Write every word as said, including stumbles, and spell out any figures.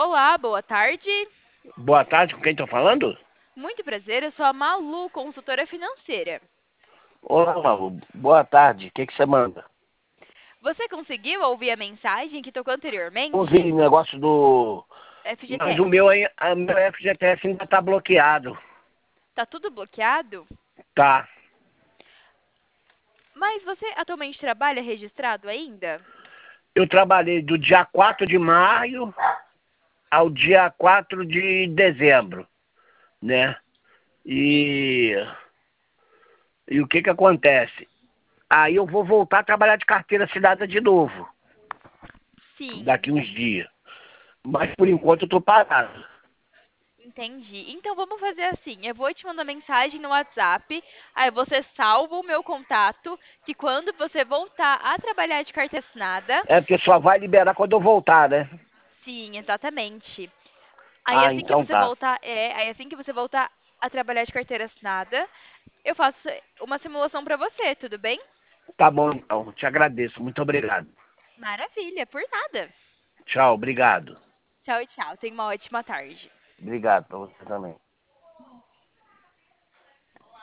Olá, boa tarde. Boa tarde, com quem estou falando? Muito prazer, eu sou a Malu, consultora financeira. Olá, Malu. Boa tarde. O que, que você manda? Você conseguiu ouvir a mensagem que tocou anteriormente? Ouvi negócio do. Mas o F G T S. meu, aí- a meu F G T S ainda tá bloqueado. Tá tudo bloqueado? Tá. Mas você atualmente trabalha registrado ainda? Eu trabalhei do dia quatro de maio ao dia quatro de dezembro, né? E, e o que que acontece? Aí eu vou voltar a trabalhar de carteira assinada de novo, Sim, daqui uns dias. Mas por enquanto eu tô parado. entendi. Então vamos fazer assim, eu vou te mandar mensagem no WhatsApp, aí você salva o meu contato, que quando você voltar a trabalhar de carteira assinada, É porque só vai liberar quando eu voltar, né? sim, exatamente. Aí Ah, assim que então você tá. voltar, é, aí assim que você voltar a trabalhar de carteira assinada, eu faço uma simulação para você, tudo bem? Tá bom, então. Te agradeço. Muito obrigado. Maravilha, por nada. Tchau, obrigado. Tchau, tchau. Tenha uma ótima tarde. Obrigado pra você também.